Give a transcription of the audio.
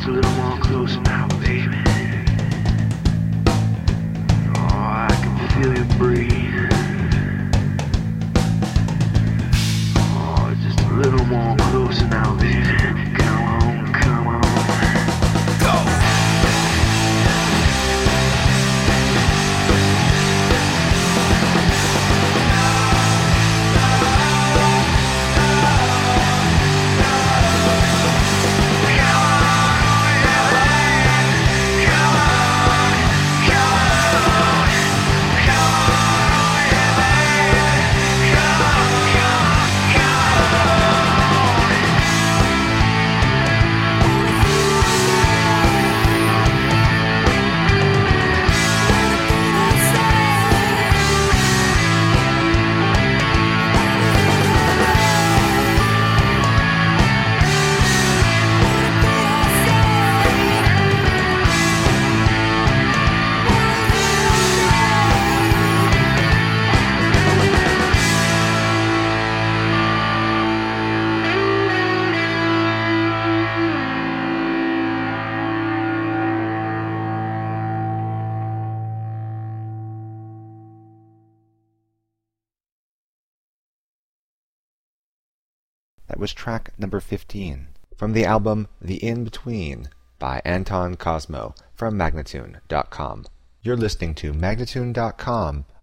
a little more closer now, baby. Oh, I can feel you breathe. Oh, just a little more closer now, baby. Come on, come on. Go! That was track number 15 from the album The In-Between by Anton Cosmo from Magnatune.com. You're listening to Magnatune.com